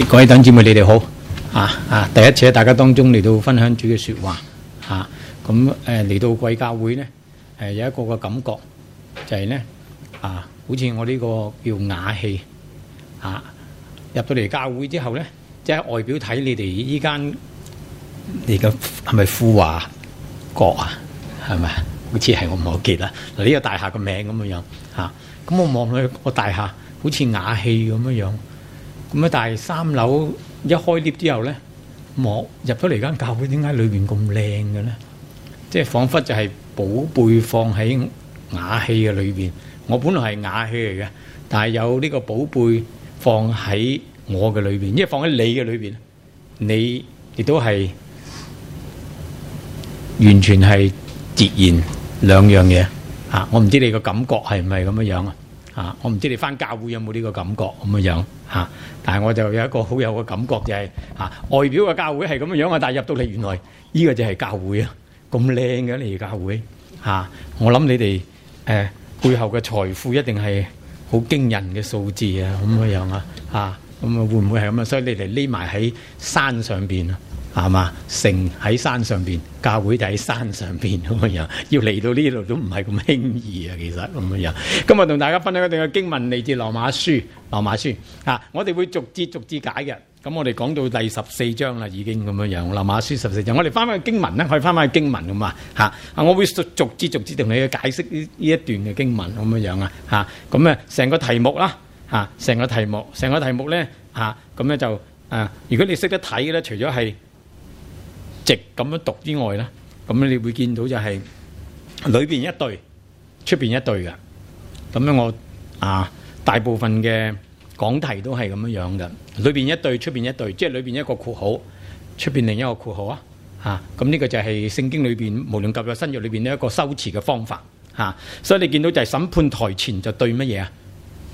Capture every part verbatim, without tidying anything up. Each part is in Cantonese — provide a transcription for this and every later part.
各位弟兄姊妹，你哋好啊！啊，第一次喺大家當中嚟到分享主嘅説話啊，咁誒嚟到貴教會呢，誒、啊、有一個嘅感覺就係、是、呢，啊，好似我呢個叫雅氣啊，入到嚟教會之後呢，即係外表睇你哋依間你嘅係咪富華閣啊？係咪？好似係我唔好記得嗱，呢個大廈個名咁樣樣嚇，咁、啊、我望佢個大廈好似雅氣咁樣樣。咁啊！但係三樓一開 lift 之後咧，望入咗嚟間教會，點解裏邊咁靚嘅咧？即係彷彿就係寶貝放喺雅氣嘅裏邊。我本來係雅氣嚟嘅，但係有呢個寶貝放喺我嘅裏邊，因為放喺你嘅裏邊，你亦都係完全係截然兩樣嘢嚇。我唔知你個感覺係唔係咁樣樣啊？嚇！我唔知你返教會有冇呢個感覺咁樣樣嚇，但係我就有一個好有個感覺就係、是、嚇、啊、外表嘅教會係咁樣樣啊，但係入到嚟原來呢個就係教會啊，咁靚嘅你哋教會嚇、啊！我諗你哋誒、呃、背後嘅財富一定係好驚人嘅數字啊，咁樣樣啊嚇，咁啊會唔會係咁啊？所以你哋匿埋喺山上邊啊？係嘛？城喺山上邊，教會就喺山上邊咁樣，要嚟到呢度都唔係咁輕易啊！其實咁樣。今日同大家分享一段嘅經文嚟自羅馬書，羅馬書啊，我哋會逐節逐節解嘅。咁我哋講到第十四章啦，已經咁樣樣。羅馬書十四章，我哋翻返去經文咧，可以翻返去經文咁嘛嚇。啊，我會逐逐節逐節同你去解釋呢呢一段嘅經文咁樣樣啊嚇。咁啊，成個題目啦嚇，成個題目，成個題目咧嚇，咁咧就啊，如果你識得睇嘅咧，除咗係直咁樣讀之外咧，咁你會見到就係裏邊一對，出邊一對嘅。咁樣我啊，大部分嘅講題都係咁樣樣嘅。裏邊一對，出邊一對，即係裏邊一個括號，出邊另一個括號啊。嚇，咁呢個就係聖經裏邊無論舊約新約裏邊呢一個修辭嘅方法嚇。所以你見到就係審判台前就對乜嘢啊？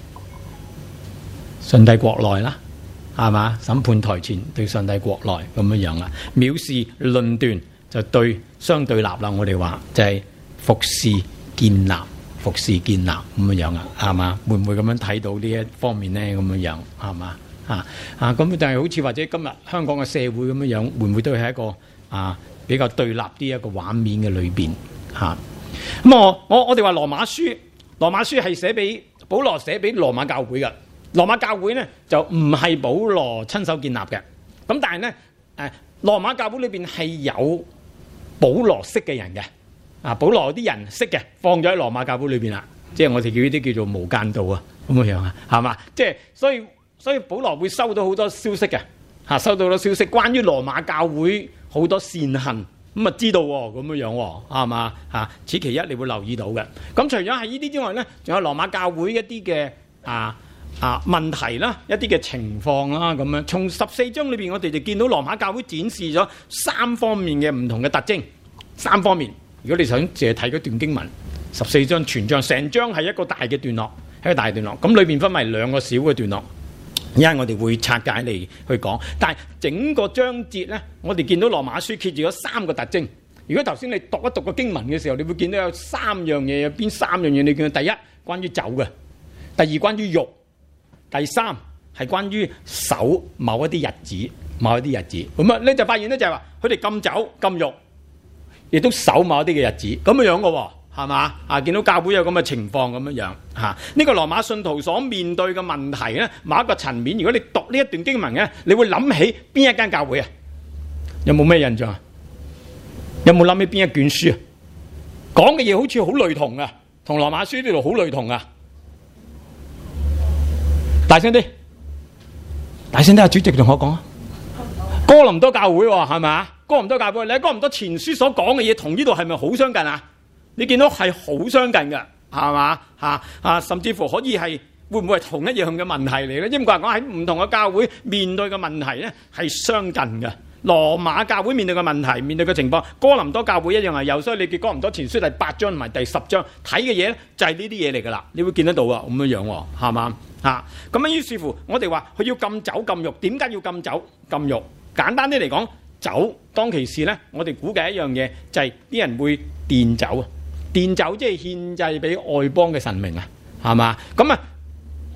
上帝國內啦。係嘛？審判台前對上帝國內咁樣樣啦，藐視論斷就對相對立啦。我哋話就係服侍建立，服侍建立咁樣樣啊，係嘛？會唔會咁樣睇到呢一方面咧？咁樣樣係嘛？啊啊咁就係好似或者今日香港嘅社會咁樣樣，會唔會都係一個啊比較對立啲一個畫面嘅裏邊嚇？咁我我我哋話羅馬書，羅馬書係寫俾保羅寫俾羅馬教會嘅。羅馬教會咧就唔係保羅親手建立嘅，咁但係咧誒羅馬教會裏邊係有保羅識嘅人嘅，啊保羅啲人識嘅放咗喺羅馬教會裏邊啦，即係我哋叫呢啲叫做無間道啊咁嘅樣啊，係嘛？即係所以所以保羅會收到好多消息嘅，嚇收到好多消息關於羅馬教會好多善行，咁啊知道喎咁嘅樣喎，係嘛嚇？此其一，你會留意到嘅。咁除咗係呢啲之外咧，仲有羅馬教會一啲嘅啊。啊問題啦，一啲嘅情況啦，咁樣從十四章裏邊，我哋就見到羅馬教會展示咗三方面嘅唔同嘅特徵。三方面，如果你想淨係睇嗰段經文，十四章全章成章係一個大嘅段落，係一個大段落。咁裏邊分為兩個小嘅段落，一陣我哋會拆解嚟去講。但係整個章節咧，我哋見到羅馬書揭住咗三個特徵。如果頭先你讀一讀個經文嘅時候，你會見到有三樣嘢，有邊三樣嘢？你見到第一關於酒嘅，第二關於肉。第三係關於守某一啲日子，某一啲日子咁啊，你就發現咧就係話佢哋禁酒禁肉，亦都守某一啲嘅日子咁樣樣嘅喎，係嘛啊？見到教會有咁嘅情況咁樣樣嚇，呢、這個羅馬信徒所面對嘅問題咧，某一個層面，如果你讀呢一段經文咧，你會諗起邊一間教會啊？有冇咩印象啊？有冇諗起邊一卷書啊？講嘅嘢好似好雷同啊，同羅馬書呢度好雷同啊！大聲啲，大聲啲！阿主席同我講啊，哥林多教會喎，係咪啊？哥林多教會，你喺哥林多前書所講嘅嘢，同呢度係咪好相近啊？你見到係好相近嘅，係嘛？嚇啊，甚至乎可以係會唔會係同一樣嘅問題嚟咧？英國人講喺唔同嘅教會面對嘅問題咧係相近嘅。羅馬教會面對嘅問題、面對嘅情況，哥林多教會一樣係有，所以你見哥林多前書第八章同埋第十章睇嘅嘢咧，就係呢啲嘢嚟噶啦，你會見得到啊，咁樣樣喎，係嘛啊？咁樣於是乎，我哋話佢要禁酒禁肉，點解要禁酒禁肉？簡單啲嚟講，酒當其時咧，我哋估計一樣嘢就係啲人會奠酒啊，奠酒即係獻祭俾外邦嘅神明啊，係嘛？咁啊，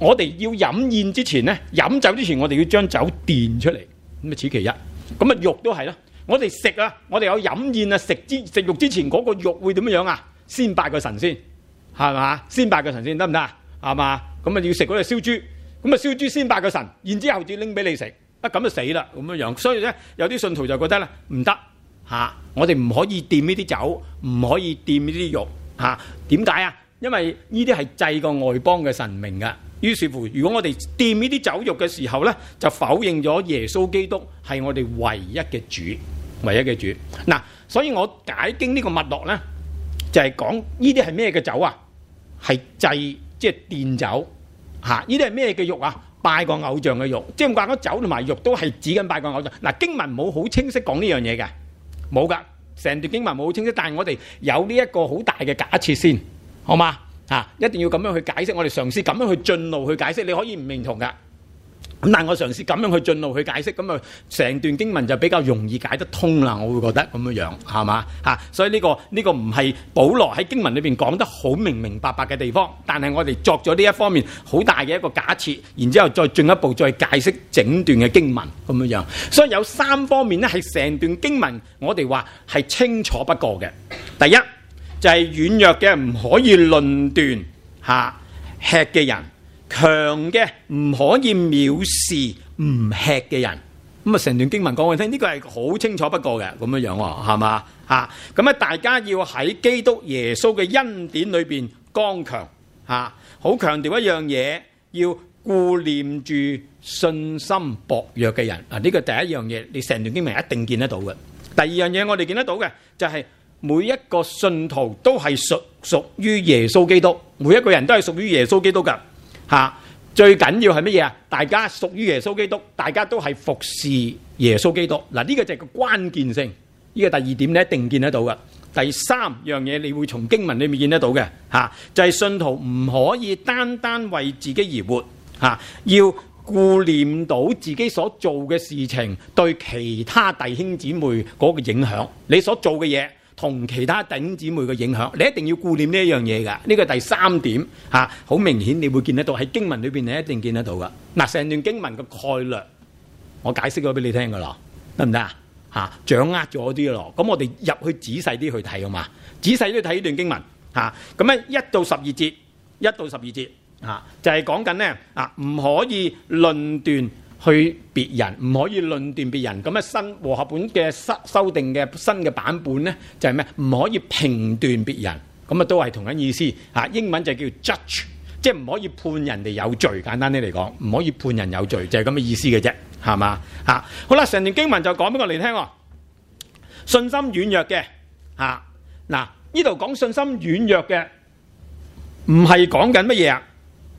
我哋要飲宴之前咧，飲酒之前我哋要將酒奠出嚟，咁啊此其一。咁啊肉都係啦，我哋食啊，我哋有飲宴啊，食之食肉之前嗰個肉會點樣啊？先拜個神先，係嘛？先拜個神先得唔得啊？係嘛？咁啊要食嗰隻燒豬，咁啊燒豬先拜個神，然之後至拎俾你食，啊咁就死啦咁樣樣。所以咧有啲信徒就覺得咧唔得嚇，我哋唔可以掂呢啲酒，唔可以掂呢啲肉嚇。點解啊？因為呢啲係祭個外邦嘅神明㗎。於是乎，如果我哋掂呢啲酒肉嘅時候咧，就否認咗耶穌基督係我哋唯一嘅主，唯一嘅主。嗱，所以我解經呢個脈絡咧，就係講呢啲係咩嘅酒啊？係祭，即係奠酒嚇。呢啲係咩嘅肉啊？拜個偶像嘅肉，即係話嗰酒同埋肉都係指緊拜個偶像。嗱，經文冇好清晰講呢樣嘢嘅，冇㗎，成段經文冇好清晰。但係我哋有呢一個好大嘅假設先，好嘛？啊！一定要咁樣去解釋，我哋嘗試咁樣去進路去解釋。你可以唔認同㗎，咁但係我嘗試咁樣去進路去解釋，咁啊成段經文就比較容易解得通啦。我會覺得咁樣樣係嘛嚇，所以呢個呢個唔係保羅喺經文裏邊講得好明明白白嘅地方，但係我哋作咗呢一方面好大嘅一個假設，然之後再進一步再解釋整段嘅經文咁樣樣。所以有三方面咧係成段經文我哋話係清楚不過嘅。第一，就係軟弱嘅唔可以論斷嚇吃嘅人，強嘅唔可以藐視唔吃嘅人。咁啊，成段經文講我聽，呢個係好清楚不過嘅咁樣樣喎，係嘛嚇？咁啊，大家要喺基督耶穌嘅恩典裏邊剛強嚇，好強調一樣嘢，要顧念住信心薄弱嘅人。啊，呢個第一樣嘢，你成段經文一定見得到嘅。第二樣嘢，我哋見得到嘅就係、是。每一個信徒都係屬屬於耶穌基督，每一個人都係屬於耶穌基督噶嚇。最緊要係乜嘢啊？大家屬於耶穌基督，大家都係服侍耶穌基督。嗱，呢個就係個關鍵性。呢個第二點你一定見得到噶。第三樣嘢你會從經文裏面見得到嘅嚇，就係信徒唔可以單單為自己而活嚇，要顧念到自己所做嘅事情對其他弟兄姊妹嗰個影響，你所做嘅嘢同其他弟兄姊妹嘅影響，你一定要顧念呢一樣嘢㗎。呢個第三點嚇，好明顯你會見得到喺經文裏邊，你一定見得到㗎。嗱，成段經文嘅概略，我解釋咗俾你聽㗎啦，得唔得啊？嚇，掌握咗啲咯。咁我哋入去仔細啲去睇好嘛？仔細啲去睇呢段經文嚇。咁咧一到十二節，一到十二節嚇，就係講緊咧啊，唔可以論斷去別人，唔可以論斷別人。咁啊，新和合本嘅修修訂嘅新嘅版本咧，就係咩？唔可以評斷別人。咁啊，都係同樣意思嚇。英文就叫 judge， 即係唔可以判人哋有罪。簡單啲嚟講，唔可以判人有罪，就係咁嘅意思嘅啫，係嘛嚇？好啦，成段經文就講俾我哋聽喎。信心軟弱嘅嚇，嗱，呢度講信心軟弱嘅，唔係講緊乜嘢啊？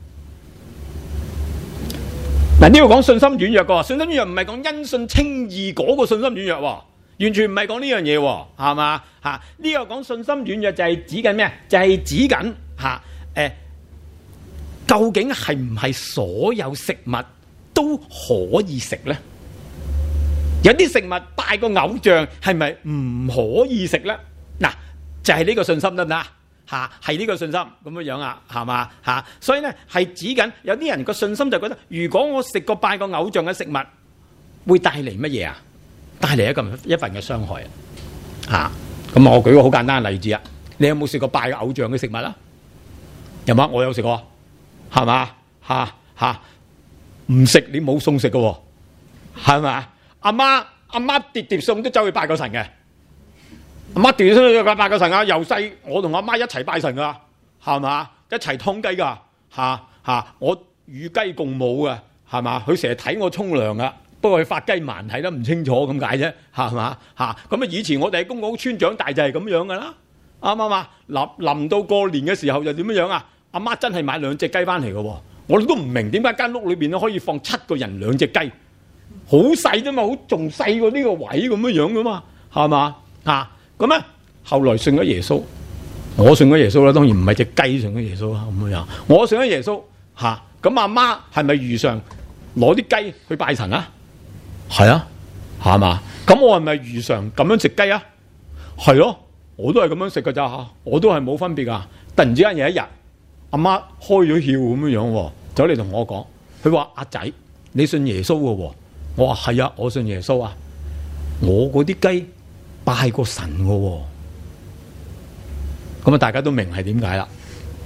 嗱，呢度講信心軟弱嘅，信心軟弱唔係講因信稱義嗰個信心軟弱，完全唔係講呢樣嘢，係嘛嚇？呢個講信心軟弱就係指緊咩？就係、是、指緊嚇誒，究竟係唔係所有食物都可以食咧？有啲食物拜個偶像係咪唔可以食咧？嗱，就係、是、呢個信心得唔得？嚇，係呢個信心咁樣樣啊，係嘛嚇？所以咧係指緊有啲人個信心就覺得，如果我食個拜個偶像嘅食物，會帶嚟乜嘢啊？帶嚟一個一份嘅傷害啊！嚇，咁我舉個好簡單嘅例子啊，你有冇食過拜個偶像嘅食物啊？有冇？我有食過，係嘛嚇嚇？唔食你冇餸食嘅喎，係咪？阿媽阿媽碟碟餸都走去拜個神嘅。阿媽斷咗佢拜個神啊！由細我同阿媽一齊拜神噶，係嘛？一齊劏雞噶，嚇嚇！我與雞共舞嘅，係嘛？佢成日睇我沖涼噶，不過佢發雞盲睇得唔清楚咁解啫，係嘛嚇？咁啊！以前我哋喺公屋村長大就係咁樣噶啦，啱唔啱啊？臨臨到過年嘅時候就點樣樣啊？阿媽真係買兩隻雞翻嚟嘅喎，我哋都唔明點解間屋裏邊咧可以放七個人兩隻雞，好細啫嘛，好仲細過呢個位咁樣樣噶嘛，係嘛嚇？咁咧，後來信咗耶穌，我信咗耶穌啦，當然唔係隻雞信咗耶穌啦，咁樣。我信咗耶穌嚇，咁阿媽係咪如常攞啲雞去拜神啊？係啊，係嘛？咁我係咪如常咁樣食雞啊？係咯，我都係咁樣食噶咋，我都係冇分別噶。突然之間有一日，阿媽開咗竅咁樣樣喎， 走嚟同我講，佢話阿仔，你信耶穌嘅喎？我話係啊，我信耶穌啊。我嗰啲雞拜過神嘅喎。咁啊，大家都明係點解啦。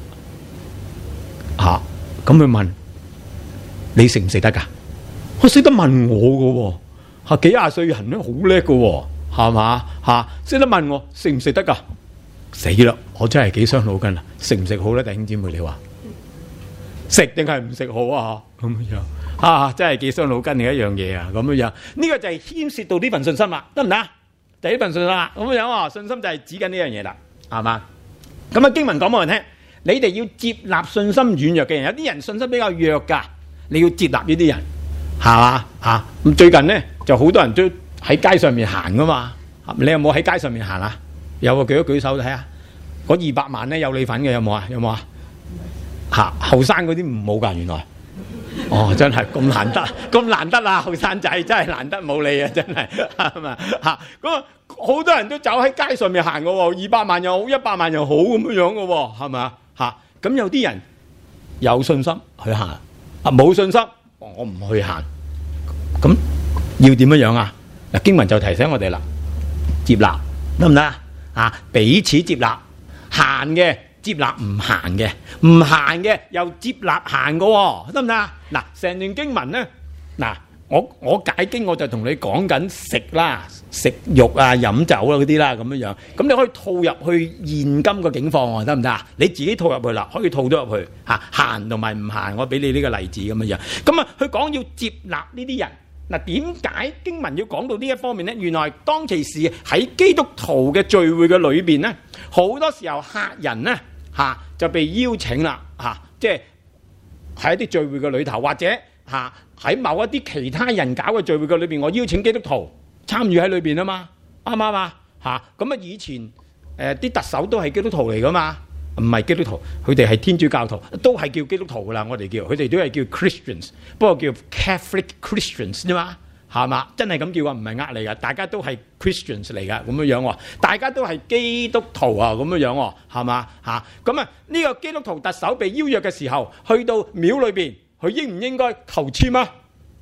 吓，咁佢問你食唔食得噶？我識得問我嘅喎，吓幾廿歲人咧好叻嘅喎，係嘛吓？識得問我食唔食得噶？死啦！我真係幾傷腦筋啦，食唔食好咧？弟兄姊妹，你話食定係唔食好啊？咁樣啊，真係幾傷腦筋嘅一樣嘢啊！咁樣樣呢個就係牽涉到呢份信心啦，得唔得？第一份信心啦，咁樣啊，信心就係指緊呢樣嘢啦，係嘛？咁啊，經文講俾我哋聽，你哋要接納信心軟弱嘅人，有啲人信心比較弱噶，你要接納呢啲人，係嘛啊？咁最近咧就好多人都喺街上面行噶嘛，你有冇喺街上面行啊？有啊，舉一舉手睇下，嗰二百萬咧有你份嘅有冇啊？有冇啊？吓，後生嗰啲唔冇噶，原來，哦，真係咁難得，咁難得啊！後生仔真係難得冇你啊，真係係咪吓？咁啊，好多人都走喺街上面行嘅喎，二百萬又好，一百萬又好咁樣樣嘅喎，係咪啊？吓，咁有啲人有信心去行，啊冇信心我唔去行，咁要點樣樣啊？嗱，經文就提醒我哋啦，接納得唔得啊？啊，彼此接納，行嘅接納唔行嘅，唔行嘅又接納行嘅，得唔得啊？嗱，成段經文咧，嗱，我我解經我就同你講緊食啦、食肉啊、飲酒啊嗰啲啦，咁樣樣，咁你可以套入去現今嘅境況，得唔得啊？你自己套入去啦，可以套咗入去嚇，行同埋唔行，我俾你呢個例子咁樣樣。咁啊，佢講要接納呢啲人。嗱，點解經文要講到呢一方面呢？原來當其時喺基督徒嘅聚會嘅裏邊呢，好多時候客人呢嚇、啊、就被邀請啦嚇，即係喺一啲聚會嘅裏頭，或者嚇喺、啊、某一啲其他人搞嘅聚會嘅裏邊，我邀請基督徒參與喺裏邊啊嘛，啱唔啱啊？嚇咁啊！以前誒啲、呃、特首都係基督徒嚟噶嘛。唔係基督徒，佢哋係天主教徒，都係叫基督徒噶啦。我哋叫佢哋都係叫 Christians， 不過叫 Catholic Christians 啫嘛，係嘛？真係咁叫啊，唔係呃你噶，大家都係 Christians 嚟噶，咁樣樣喎，大家都係基督徒啊，咁樣樣喎，係嘛嚇？咁啊，呢個基督徒特首被邀約嘅時候，去到廟裏邊，佢應唔應該求籤啊？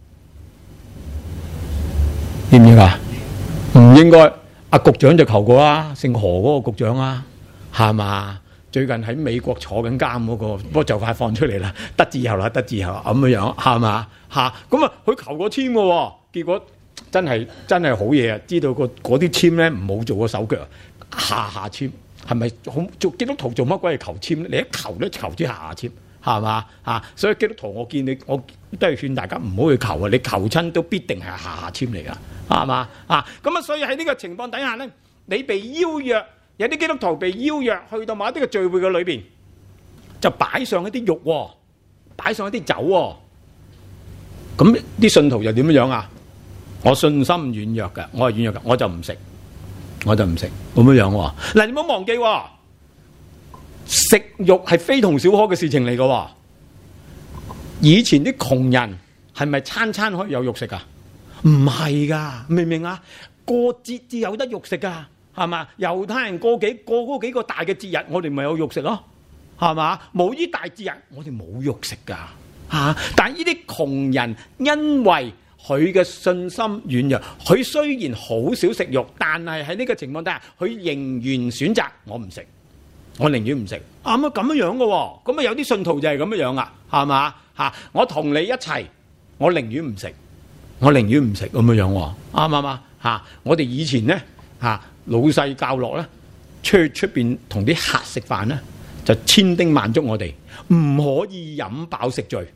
應唔應啊？唔應該。阿局長就求過啦，姓何嗰個局長啊，係嘛？最近喺美國坐緊監嗰個，不過就快放出嚟啦，得自由啦，得自由咁樣樣，係嘛嚇？咁啊，佢求過籤嘅喎，結果真係真係好嘢啊！知道個嗰啲籤咧唔好做個手腳，下下籤係咪好做基督徒做乜鬼係求籤咧？你一求都求啲下下籤，係嘛嚇？所以基督徒我見你，我都係勸大家唔好去求啊！你求親都必定係下下籤嚟㗎，係嘛啊？咁啊，所以喺呢個情況底下咧，你被邀約。有啲基督徒被邀約去到某一啲嘅聚會嘅裏邊，就擺上一啲肉、哦，擺上一啲酒、哦。咁啲信徒又點樣啊？我信心軟弱嘅，我係軟弱嘅，我就唔食，我就唔食咁樣樣、哦。嗱，你唔好忘記、哦，食肉係非同小可嘅事情嚟嘅、哦。以前啲窮人係咪餐餐可以有肉食噶？唔係噶，明唔明啊？過節至有得肉食噶。係嘛？猶太人過幾過嗰幾個大嘅節日，我哋咪有肉食咯，係嘛？冇呢大節日，我哋冇肉食噶嚇。但係呢啲窮人，因為佢嘅信心軟弱，佢雖然好少食肉，但係喺呢個情況底下，佢仍然選擇我唔食，我寧願唔食。啱啊，咁樣樣嘅喎，咁啊有啲信徒就係咁樣樣啊，係嘛嚇？我同你一齊，我寧願唔食，我寧願唔食咁樣樣喎，啱唔啱啊嚇？我哋以前咧嚇。老細教落咧，出去出邊同啲客食飯咧，就千叮萬囑我哋唔可以飲飽食醉，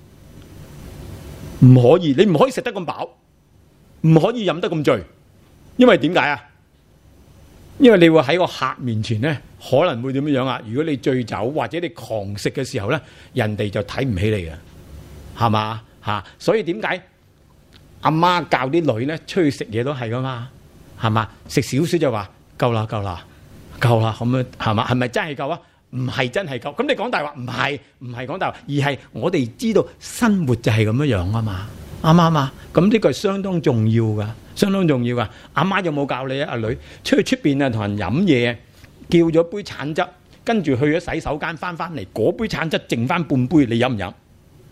唔可以，你唔可以食得咁飽，唔可以飲得咁醉，因為點解啊？因為你會喺個客面前咧，可能會點樣樣啊？如果你醉酒或者你狂食嘅時候咧，人哋就睇唔起你嘅，係嘛嚇？所以點解阿媽教啲女咧出去食嘢都係噶嘛？係嘛？食少少就話夠啦，夠啦，夠啦，咁樣係嘛？係咪真係夠啊？唔係真係夠。咁你講大話，唔係唔係講大話，而係我哋知道生活就係咁樣樣啊嘛，啱唔啱啊？咁呢個係相當重要噶，相當重要噶。阿媽有冇教你啊？阿女出去出邊啊，同人飲嘢，叫咗杯橙汁，跟住去咗洗手間，翻翻嚟嗰杯橙汁剩翻半杯，你飲唔飲？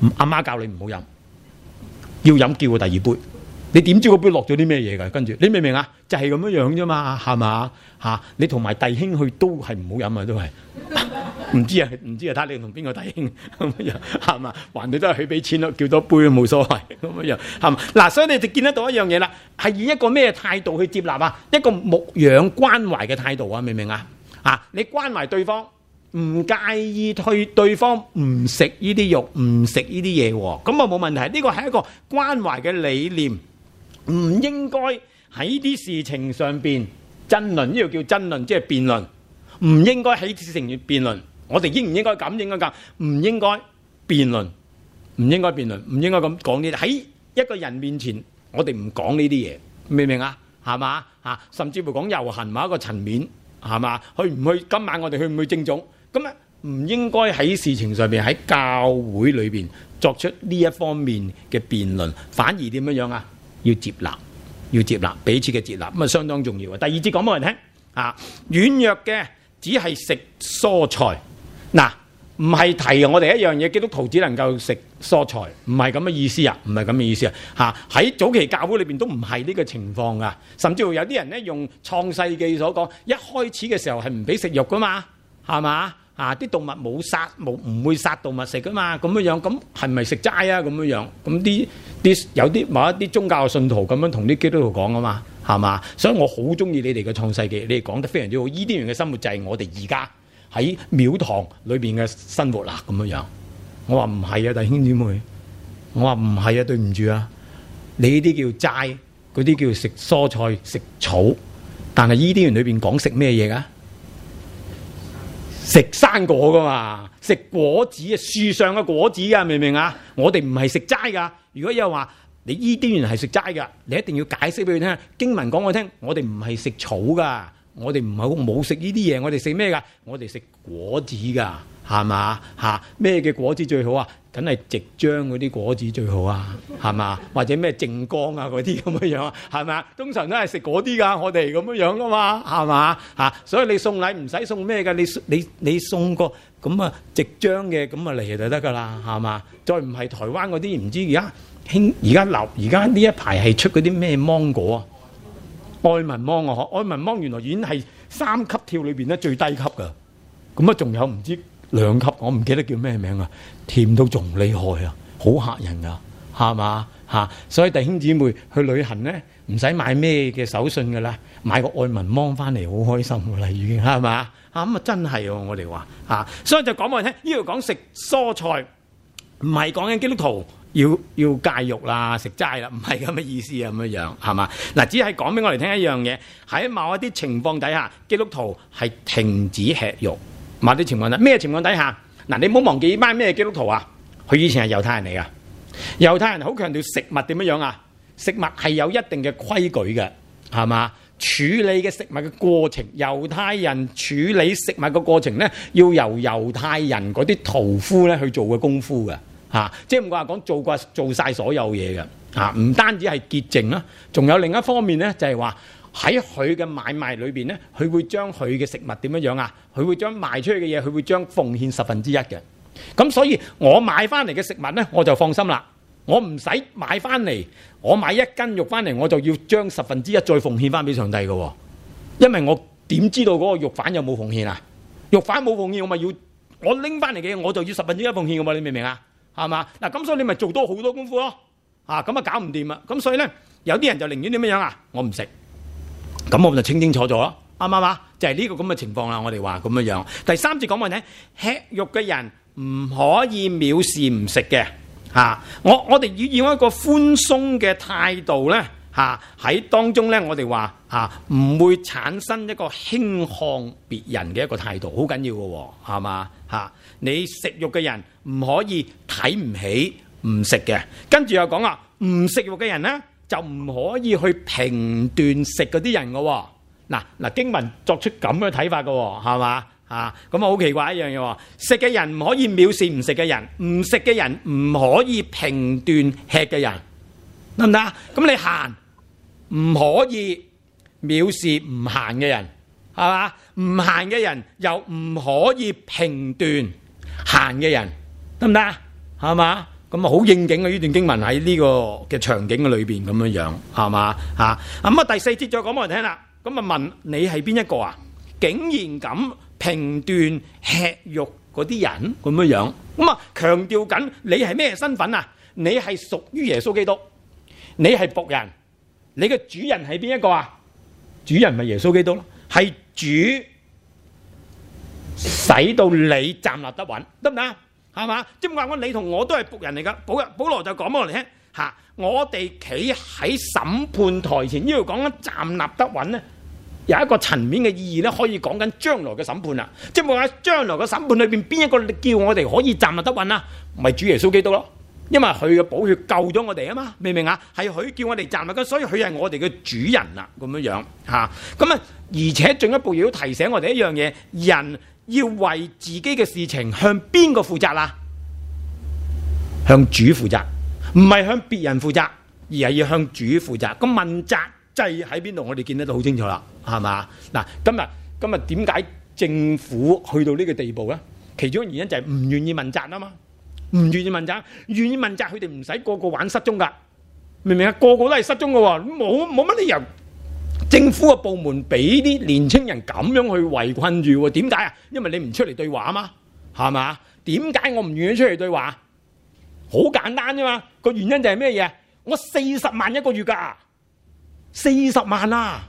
阿媽教你唔好飲，要飲叫個第二杯。你點知嗰杯落咗啲咩嘢㗎？跟住你明唔明啊？就係咁樣樣啫嘛，係嘛嚇？你同埋弟兄去都係唔好飲啊，都係唔知啊，唔知啊，睇下你同邊個弟兄咁樣係嘛？還你都係佢俾錢咯，叫多杯都冇所謂咁樣係嘛？嗱，所以你就見得到一樣嘢啦，係以一個咩態度去接納啊？一個牧養關懷嘅態度啊，明唔明啊？啊，你關懷對方，唔介意對對方唔食呢啲肉，唔食呢啲嘢喎，咁啊冇問題。呢個係一個關懷嘅理念。唔應該喺啲事情上邊爭論，呢個叫爭論，即係辯論。唔應該喺事情上辯論，我哋應唔應該咁？應該咁？唔應該辯論，唔應該辯論，唔應該咁講呢啲。喺一個人面前，我哋唔講呢啲嘢，明唔明啊？係嘛嚇？甚至乎講遊行某一個層面，係嘛？去唔去？今晚我哋去唔去正總？咁啊，唔應該喺事情上邊喺教會裏邊作出呢一方面嘅辯論，反而點樣樣啊？要接納，要接納彼此嘅接納，咁啊相當重要啊。第二節講俾人聽啊，軟弱嘅只係食蔬菜，嗱唔係提我哋一樣嘢，基督徒只能夠食蔬菜，唔係咁嘅意思啊，唔係咁嘅意思啊。嚇喺早期教會裏邊都唔係呢個情況噶，甚至乎有啲人咧用創世記所講，一開始嘅時候係唔俾食肉噶嘛，係嘛？啊！啲動物冇殺冇唔會殺動物食噶嘛，咁樣樣咁係咪食齋啊？咁樣樣咁啲啲有啲某一啲宗教嘅信徒咁樣同啲基督徒講啊嘛，係嘛？所以我好中意你哋嘅創世記，你哋講得非常之好。伊甸園嘅生活就係我哋而家喺廟堂裏邊嘅生活啦，咁樣樣。我話唔係啊，弟兄姊妹，我話唔係啊，對唔住啊，你呢啲叫齋，嗰啲叫食蔬菜食草，但係伊甸園裏邊講食咩嘢噶？食生果噶嘛，食果子啊，樹上嘅果子噶，明唔明啊？我哋唔係食齋噶。如果有話你伊甸園係食齋噶，你一定要解釋俾佢聽。經文講我聽，我哋唔係食草噶，我哋唔係冇食呢啲嘢，我哋食咩噶？我哋食果子噶，係嘛嚇？咩嘅果子最好啊？梗係直漿嗰啲果子最好啊，係嘛？或者咩正光啊嗰啲咁嘅樣啊，係咪啊？通常都係食嗰啲噶，我哋咁樣樣噶嘛，係嘛嚇？所以你送禮唔使送咩噶，你你你送個咁啊直漿嘅咁啊嚟就得噶啦，係嘛？再唔係台灣嗰啲唔知而家興而家流而家呢一排係出嗰啲咩芒果啊？愛文芒啊，愛文芒原來已經係三級跳裏邊咧最低級噶，咁啊仲有唔知兩級，我唔記得叫咩名啊，甜到仲厲害啊，好嚇人啊，係嘛嚇？所以弟兄姊妹去旅行咧，唔使買咩嘅手信噶啦，買個愛文芒翻嚟好開心噶啦，已經係嘛啊咁啊真係喎，我哋話嚇，所以就講俾我聽，呢度講食蔬菜，唔係講緊基督徒要要戒肉啦、食齋啦，唔係咁嘅意思啊，咁樣樣係嘛？嗱，只係講俾我哋聽一樣嘢，喺某一啲情況底下，基督徒係停止吃肉。某啲情況底咩情況底下？嗱，你唔好忘記呢班咩基督徒啊？佢以前係猶太人嚟噶，猶太人好強調食物點樣樣啊？食物係有一定嘅規矩嘅，係嘛？處理嘅食物嘅過程，猶太人處理食物嘅過程咧，要由猶太人嗰啲屠夫咧去做嘅功夫嘅，嚇、啊，即係唔話講做過做曬所有嘢嘅，嚇、啊，唔單止係潔淨啦，仲有另一方面咧，就係話。喺佢嘅買賣裏邊咧，佢會將佢嘅食物點樣樣啊？佢會將賣出去嘅嘢，佢會將奉獻十分之一嘅。咁所以我買翻嚟嘅食物咧，我就放心啦。我唔使買翻嚟，我買一斤肉翻嚟，我就要將十分之一再奉獻翻俾上帝嘅。因為我點知道嗰個肉販有冇奉獻啊？肉販冇奉獻，我咪要我拎翻嚟嘅嘢，我就要十分之一奉獻嘅嘛？你明唔明啊？係嘛？嗱，咁所以你咪做多好多功夫咯。啊，咁啊搞唔掂啊！咁所以咧，有啲人就寧願點樣樣啊？我唔食。咁我就清清楚楚咯，啱唔啱啊？就係、是、呢個咁嘅情況啦。我哋話咁樣樣。第三節講話咧，吃肉嘅人唔可以藐視唔食嘅嚇。我我哋要用一個寬鬆嘅態度咧嚇，喺當中咧，我哋話嚇唔會產生一個輕看別人嘅一個態度，好緊要嘅喎，係嘛嚇？你食肉嘅人唔可以睇唔起唔食嘅。跟住又講啊，唔食肉嘅人咧，就唔可以去評斷食嗰啲人嘅喎。嗱嗱，經文作出咁嘅睇法嘅喎，係嘛啊？咁啊好奇怪一樣嘢喎，食嘅人唔可以藐視唔食嘅人，唔食嘅人唔可以評斷吃嘅人，得唔得啊？咁你閒唔可以藐視唔閒嘅人，係嘛？唔閒嘅人又唔可以評斷閒嘅人，得唔得啊？係嘛？ 咁啊好應景嘅呢段經文喺呢個嘅場景嘅裏邊咁樣樣，係嘛嚇？咁啊第四節再講俾我哋聽啦。咁啊問你係邊一個啊？竟然咁評斷吃肉嗰啲人咁樣樣，咁啊強調緊你係咩身份啊？你係屬於耶穌基督，你係僕人，你嘅主人係邊一個啊？主人咪耶穌基督咯，係主使到你站立得穩，得唔得？係嘛？即係話我你同我都係僕人嚟噶。保保羅就講俾我哋聽吓，我哋企喺審判台前，呢度講緊站立得穩咧，有一個層面嘅意義咧，可以講緊將來嘅審判啦。即係話將來嘅審判裏邊，邊一個叫我哋可以站立得穩啊？咪主耶穌基督咯，因為佢嘅寶血救咗我哋啊嘛，明唔明啊？係佢叫我哋站立嘅，所以佢係我哋嘅主人啦，咁樣樣吓。咁啊，而且進一步要提醒我哋一樣嘢，人要為自己嘅事情向邊個負責啦？向主負責，唔係向別人負責，而係要向主負責。咁問責制喺邊度？我哋見得到好清楚啦，係嘛？嗱，今日今日點解政府去到呢個地步咧？其中原因就係唔願意問責啊嘛，唔願意問責，願意問責，佢哋唔使個個玩失蹤噶，明唔明啊？個個都係失蹤噶，冇冇乜理由。政府嘅部門俾啲年青人咁樣去圍困住，點解啊？因為你唔出嚟對話啊嘛，係嘛？點解我唔願意出嚟對話？好簡單啫嘛，個原因就係咩嘢？我四十萬一個月噶，四十萬啊！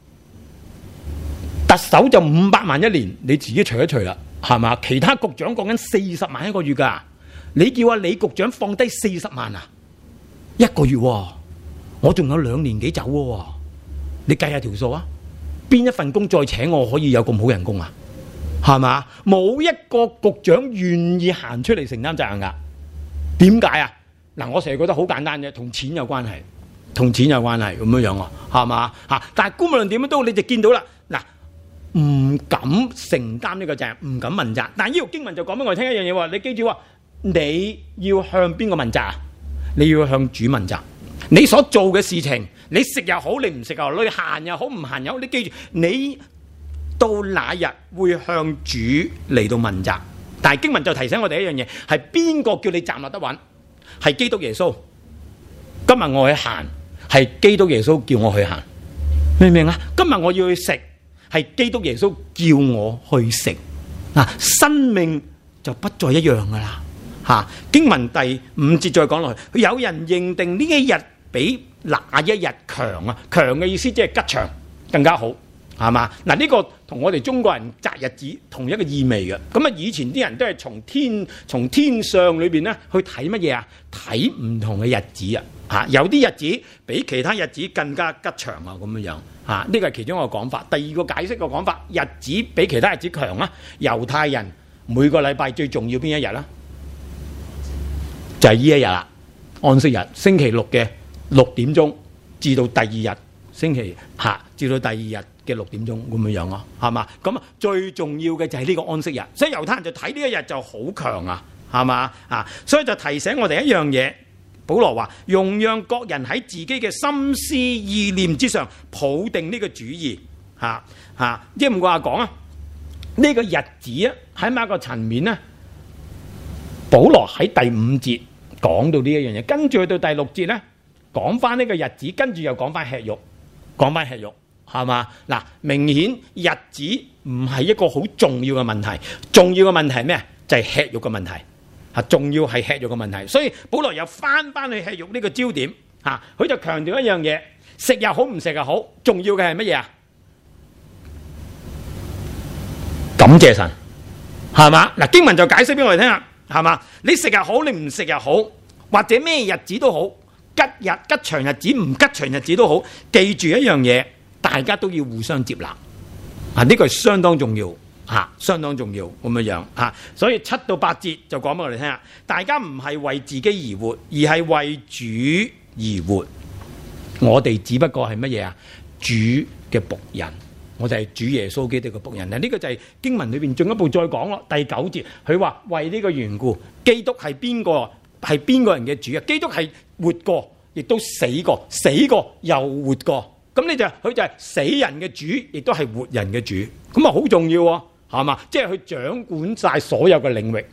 特首就五百萬一年，你自己除一除啦，係嘛？其他局長講緊四十萬一個月噶，你叫阿李局長放低四十萬啊？一個月，我仲有兩年幾走喎。你計下條數啊！邊一份工再請我可以有咁好人工啊？係嘛？冇一個局長願意行出嚟承擔責任噶。點解啊？嗱，我成日覺得好簡單嘅，同錢有關係，同錢有關係咁樣樣啊，係嘛嚇？但係無論點樣都，你就見到啦。嗱，唔敢承擔呢個責任，唔敢問責。但係呢個經文就講俾我哋聽一樣嘢喎，你記住喎，你要向邊個問責啊？你要向主問責。你所做嘅事情，你食又好，你唔食又好，你行又好，唔行又好，你記住，你到那日會向主嚟到問責。但係經文就提醒我哋一樣嘢，係邊個叫你站立得穩？係基督耶穌。今日我去行，係基督耶穌叫我去行，明唔明啊？今日我要去食，係基督耶穌叫我去食。嗱，生命就不再一樣噶啦。吓，經文第五節再講落去，有人認定呢一日比那一日強啊！強嘅意思即係吉祥更加好，係嘛？嗱，呢個同我哋中國人擇日子同一個意味嘅。咁啊，以前啲人都係從天從天上裏邊咧去睇乜嘢啊？睇唔同嘅日子啊！嚇，有啲日子比其他日子更加吉祥啊！咁樣樣嚇，呢個係其中一個講法。第二個解釋嘅講法，日子比其他日子強啊！猶太人每個禮拜最重要邊一日啦？就係呢一日啦，安息日，星期六嘅六點鐘至到第二日星期下至到第二日嘅六點鐘咁樣樣咯，係嘛？咁啊最重要嘅就係呢個安息日，所以猶太人就睇呢一日就好強啊，係嘛啊？所以就提醒我哋一樣嘢，保羅話容讓各人喺自己嘅心思意念之上抱定呢個主意，嚇嚇，即係唔話講啊，呢個日子啊喺某一個層面咧，保羅喺第五節講到呢一樣嘢，跟住去到第六節咧，講翻呢個日子，跟住又講翻吃肉，講翻吃肉，係嘛？嗱，明顯日子唔係一個好重要嘅問題，重要嘅問題係咩？就係吃肉嘅問題，嚇，重要係吃肉嘅問題。所以保羅又翻翻去吃肉呢個焦點，嚇，佢就強調一樣嘢，食又好，唔食又好，重要嘅係乜嘢啊？感謝神，係嘛？嗱，經文就解釋俾我哋聽啦。係嘛？你食又好，你唔食又好，或者咩日子都好，吉日吉祥日子，唔吉祥日子都好，記住一樣嘢，大家都要互相接納。啊，呢個係相當重要，吓、啊，相當重要咁樣樣吓。所以七到八節就講俾我哋聽啦，大家唔係為自己而活，而係為主而活。我哋只不過係乜嘢啊？主嘅僕人。我就係主耶穌基督嘅僕人咧，呢個就係經文裏邊進一步再講咯。第九節佢話為呢個緣故，基督係邊個？係邊個人嘅主啊？基督係活過，亦都死過，死過又活過。咁你就佢就係死人嘅主，亦都係活人嘅主。咁啊好重要喎，係嘛？即係佢掌管晒所有嘅領域，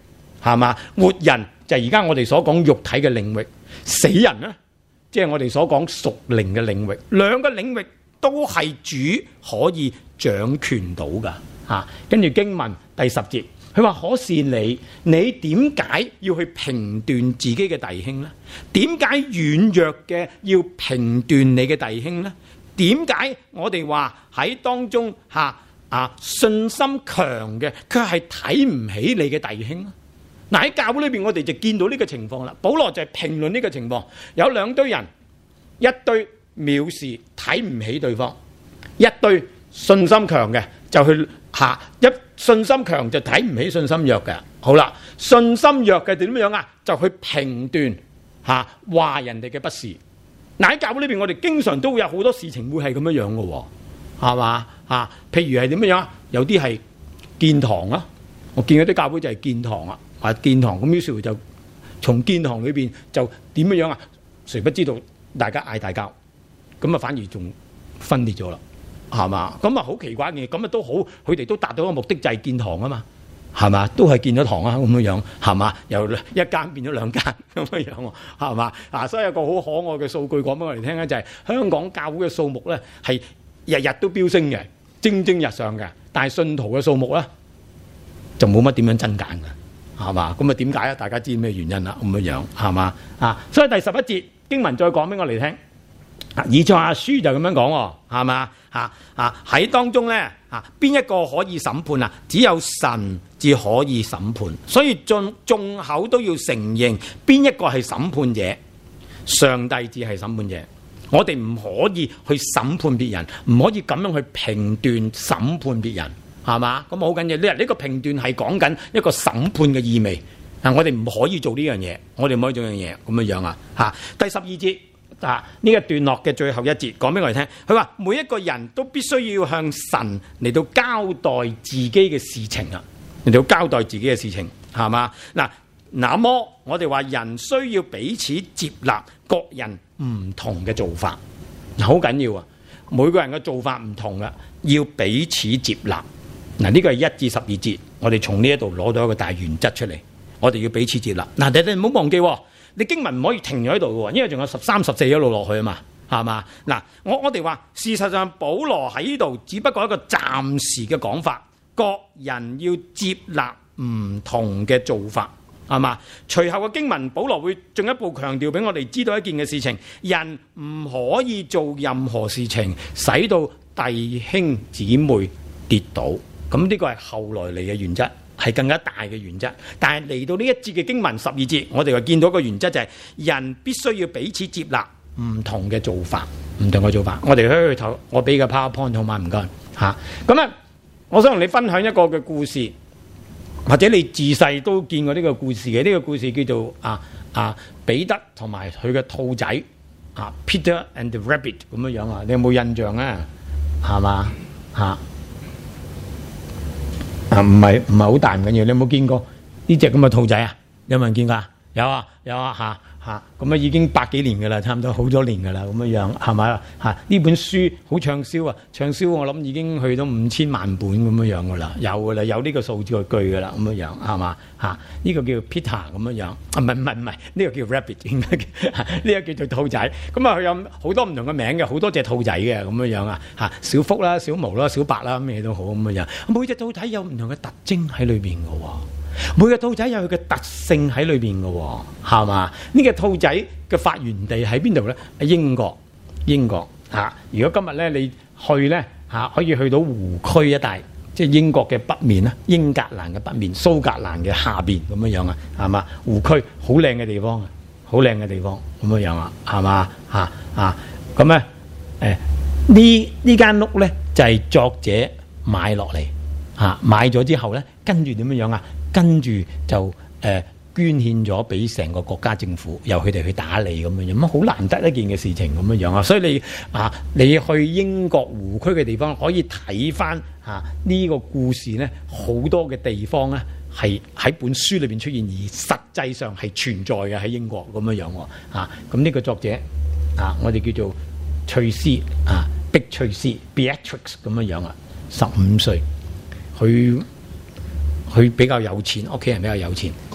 係嘛？活人就係而家我哋所講肉體嘅領域，死人咧，即係我哋所講屬靈嘅領域，兩個領域都係主可以掌權到噶嚇。跟住經文第十節，佢話：可是你，你點解要去評斷自己嘅弟兄呢？點解軟弱嘅要評斷你嘅弟兄呢？點解我哋話喺當中嚇啊信心強嘅，佢係睇唔起你嘅弟兄呢？嗱，喺教會裏邊，我哋就見到呢個情況啦。保羅就係評論呢個情況，有兩堆人，一堆藐視睇唔起對方，一堆信心強嘅就去下一信心強就睇唔起信心弱嘅。好啦，信心弱嘅點樣啊？就去評斷嚇話人哋嘅不是。嗱，喺教會裏邊，我哋經常都會有好多事情會係咁樣樣嘅喎，係嘛啊？譬如係點樣啊？有啲係建堂啊，我見嗰啲教會就係建堂啊。話建堂咁，於是乎就從建堂裏邊就點樣樣啊？誰不知道大家嗌大交，咁啊反而仲分裂咗啦，係嘛？咁啊好奇怪嘅，咁啊都好，佢哋都達到一個目的就係建堂啊嘛，係嘛？都係建咗堂啊咁樣樣，係嘛？由一間變咗兩間咁樣樣，係嘛？啊，所以有個好可愛嘅數據講俾我哋聽咧，就係、是、香港教會嘅數目咧係日日都飆升嘅，蒸蒸日上嘅，但係信徒嘅數目咧就冇乜點樣增減嘅。係嘛？咁啊點解啊？大家知咩原因啦？咁樣樣係嘛？啊！所以第十一節經文再講俾我哋聽，以賽亞書就咁樣講，係嘛？嚇啊！喺當中咧啊，邊一個可以審判啊？只有神至可以審判，所以眾眾口都要承認邊一個係審判者，上帝至係審判者。我哋唔可以去審判別人，唔可以咁樣去評斷審判別人。係嘛？咁好緊要。呢呢個評斷係講緊一個審判嘅意味。啊，我哋唔可以做呢樣嘢，我哋唔可以做呢樣嘢咁樣樣啊。嚇，第十二節啊，呢、這個段落嘅最後一節講俾我哋聽。佢話每一個人都必須要向神嚟到交代自己嘅事情啊，嚟到交代自己嘅事情係嘛？嗱，那麼我哋話人需要彼此接納各人唔同嘅做法，好緊要啊！每個人嘅做法唔同嘅，要彼此接納。嗱，呢個係一至十二節，我哋從呢一度攞到一個大原則出嚟，我哋要彼此接納。嗱，你哋唔好忘記，你經文唔可以停咗喺度嘅，因為仲有十三、十四一路落去啊嘛，係嘛？嗱，我我哋話事實上，保羅喺呢度只不過一個暫時嘅講法，各人要接納唔同嘅做法，係嘛？隨後嘅經文，保羅會進一步強調俾我哋知道一件嘅事情，人唔可以做任何事情使到弟兄姊妹跌倒。咁呢個係後來嚟嘅原則，係更加大嘅原則。但係嚟到呢一節嘅經文十二節，我哋就見到一個原則就係、是、人必須要彼此接納唔同嘅做法，唔同嘅做法。我哋可以去投我俾嘅 PowerPoint 好嗎？唔該嚇。咁啊，我想同你分享一個嘅故事，或者你自細都見過呢個故事嘅。呢、這個故事叫做啊啊彼得同埋佢嘅兔仔啊 Peter and the Rabbit 咁樣樣啊。你有冇印象啊？係嘛嚇？啊，唔係唔係好大唔緊要，你有冇見過呢隻咁嘅兔仔啊？有冇人見過啊？有啊有啊嚇嚇，咁啊已經百幾年㗎啦，差唔多好多年㗎啦，咁樣樣係咪啊？嚇，呢本書好暢銷啊，暢銷我諗已經去到五千萬本咁樣樣㗎啦，有㗎啦，有呢個數字據㗎啦，咁樣樣係嘛嚇？呢個叫 Peter 咁樣樣，啊唔係唔係唔係，呢個叫 Rabbit 應該叫，呢個叫做兔仔。咁啊佢有好多唔同嘅名嘅，好多隻兔仔嘅咁樣樣啊嚇，小福啦、小毛啦、小白啦，咩都好咁樣樣。每隻兔仔有唔同嘅特徵喺裏邊㗎喎，每個兔仔有佢嘅特性喺裏邊㗎喎，係嘛？呢個兔仔嘅發源地喺邊度咧？喺英國，英國嚇、啊。如果今日咧你去咧嚇、啊，可以去到湖區一帶，即係英國嘅北面啦，英格蘭嘅北面，蘇格蘭嘅下邊咁樣樣啊，係嘛？湖區好靚嘅地方啊，好靚嘅地方咁樣樣啊，係嘛？嚇啊咁咧誒呢呢間屋咧就係、是、作者買落嚟嚇，買咗之後咧，跟住點樣樣啊？跟住就誒。呃捐獻咗俾成個國家政府，由佢哋去打理咁樣樣，咁好難得一件嘅事情咁樣樣啊！所以你啊，你去英國湖區嘅地方，可以睇翻啊呢個故事咧，好多嘅地方咧係喺本書裏邊出現，而實際上係存在嘅喺英國咁樣樣喎啊！咁呢個作者啊，我哋叫做翠絲啊，碧翠絲 Beatrix 咁樣樣啊，十五歲，佢佢比較有錢，屋企人比較有錢。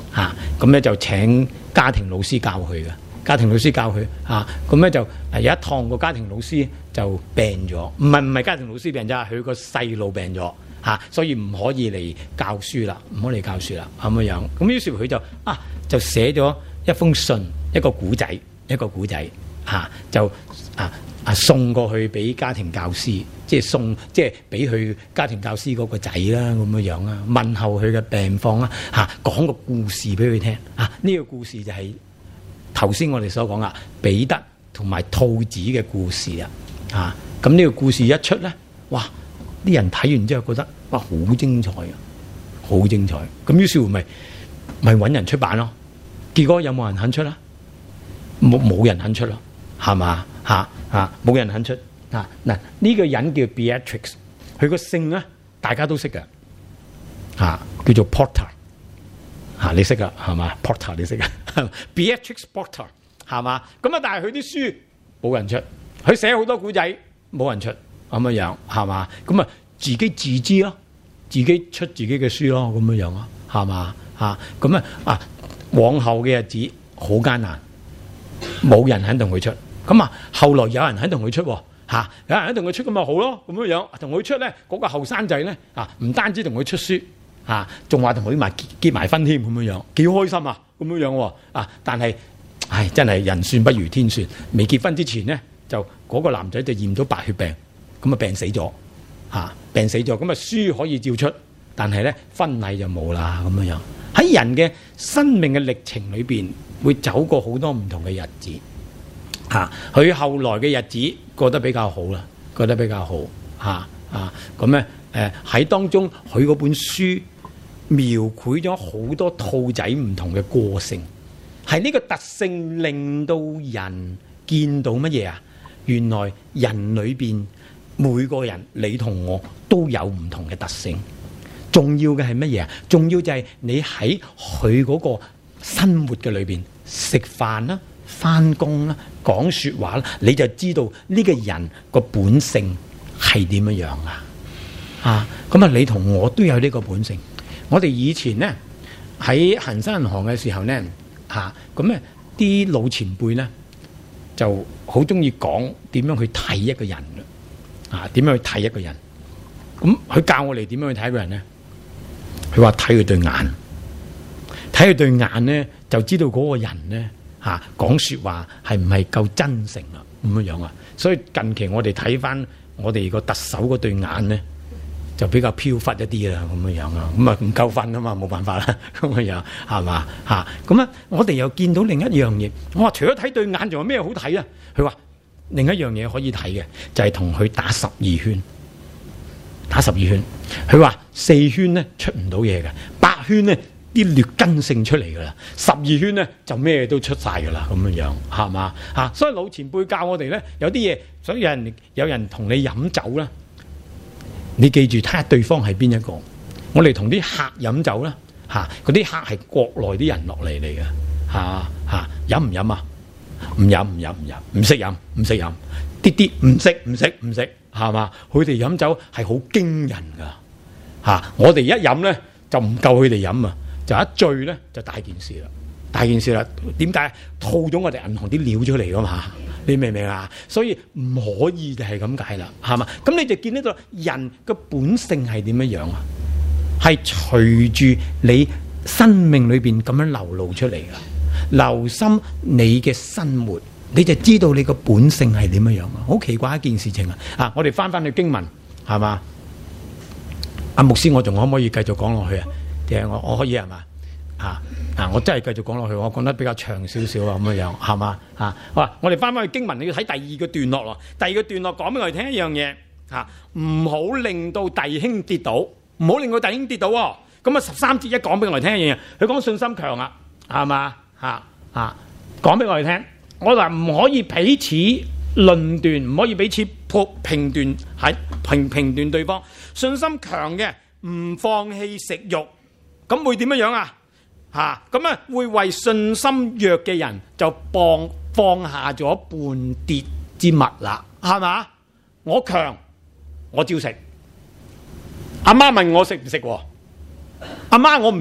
嚇，咁咧就請家庭老師教佢嘅。家庭老師教佢嚇，咁咧就有一趟個家庭老師就病咗，唔係唔係家庭老師病咗，佢個細路病咗嚇，所以唔可以嚟教書啦，唔可以嚟教書啦咁樣樣。咁於是佢就啊就寫咗一封信，一個古仔，一個古仔嚇，就啊啊送過去俾家庭教師，即係送即係俾佢家庭教師嗰個仔啦咁樣樣啊，問候佢嘅病況啦嚇，講個故事俾佢聽啊。呢個故事就係頭先我哋所講啦，彼得同埋兔子嘅故事啊，啊，咁呢個故事一出咧，哇！啲人睇完之後覺得哇，好精彩啊，好精彩。咁於是乎咪咪揾人出版咯。結果有冇人肯出啦？冇冇人肯出咯，係嘛？嚇嚇冇人肯出啊！嗱，呢個人叫 Beatrix， 佢個姓咧大家都識嘅，嚇、啊、叫做 Porter。嚇、啊、你識噶係嘛 ？Porter 你識噶，Beatrix Porter 係嘛？咁啊，但係佢啲書冇人出，佢寫好多古仔冇人出咁樣樣係嘛？咁啊自己自資咯，自己出自己嘅書咯，咁樣樣啊係嘛？嚇咁啊啊！往後嘅日子好艱難，冇人肯同佢出。咁啊，後來有人肯同佢出嚇、啊，有人肯同佢出咁咪好咯，咁樣樣同佢出咧，嗰、那個後生仔咧啊，唔單止同佢出書。啊，仲話同佢埋結結埋婚添咁樣樣，幾開心啊！咁樣樣喎啊，但係，唉，真係人算不如天算。未結婚之前咧，就嗰、那個男仔就驗到白血病，咁啊病死咗，嚇、啊、病死咗。咁啊書可以照出，但係咧婚禮就冇啦。咁樣樣喺人嘅生命嘅歷程裏邊，會走過好多唔同嘅日子。嚇、啊，佢後來嘅日子過得比較好啦，過得比較好嚇啊咁咧。誒喺當中，佢嗰本書描繪咗好多兔仔唔同嘅個性，係呢個特性令到人見到乜嘢啊？原來人裏邊每個人，你同我都有唔同嘅特性。重要嘅係乜嘢啊？重要就係你喺佢嗰個生活嘅裏邊食飯啦、返工啦、講説話啦，你就知道呢個人個本性係點樣樣啊！啊，咁啊，你同我都有呢個本性。我哋以前咧喺恒生銀行嘅時候咧，嚇咁咧啲老前輩咧就好中意講點樣去睇一個人嘅，啊點樣去睇一個人。咁佢教我哋點樣去睇一個人咧？佢話睇佢對眼，睇佢對眼咧就知道嗰個人咧嚇講説話係唔係夠真誠啊咁樣樣啊。所以近期我哋睇翻我哋個特首嗰對眼咧，就比較飄忽一啲啦，咁樣樣啊，咁啊唔夠分啊嘛，冇辦法啦，咁樣樣係嘛嚇？咁啊，我哋又見到另一樣嘢。我話除咗睇對眼，仲有咩好睇啊？佢話另一樣嘢可以睇嘅，就係同佢打十二圈，打十二圈。佢話四圈咧出唔到嘢嘅，八圈咧啲劣根性出嚟噶啦，十二圈咧就咩都出晒噶啦，咁樣樣係嘛嚇？所以老前輩教我哋咧，有啲嘢，所以有人有人同你飲酒啦。你記住睇下對方係邊一個。我哋同啲客飲酒啦，嚇嗰啲客係國內啲人落嚟嚟嘅，嚇嚇飲唔飲啊？唔飲唔飲唔飲，唔識飲唔識飲，啲啲唔識唔識唔識，係嘛？佢哋飲酒係好驚人㗎，嚇我哋一飲咧就唔夠佢哋飲啊，就一醉咧就大件事啦，大件事啦。點解？套咗我哋銀行啲料出嚟㗎嘛？你明唔明啊？所以唔可以就係咁解啦，係嘛？咁你就見得到人嘅本性係點樣樣啊？係隨住你生命裏邊咁樣流露出嚟噶。留心你嘅生活，你就知道你個本性係點樣樣啊！好奇怪一件事情啊！啊，我哋翻翻去經文，係嘛？阿牧師，我仲可唔可以繼續講落去啊？定係我我可以係嘛？啊啊！我真係繼續講落去，我講得比較長少少啊，咁樣樣係嘛？啊，好啊！我哋翻翻去經文，你要睇第二個段落咯。第二個段落講俾我哋聽一樣嘢嚇，唔好令到弟兄跌倒，唔好令到弟兄跌倒喎。咁啊，十三節一講俾我哋聽一樣嘢，佢講信心強啊，係嘛？嚇嚇，講俾我哋聽，我話唔可以彼此論斷，唔可以彼此評評斷，係評評斷對方。信心強嘅唔放棄食肉，咁會點樣樣啊？嚇咁啊，會為信心弱嘅人就放放下咗絆跌之物啦，係嘛？我強，我照食。阿媽問我食唔食喎？阿媽我唔食，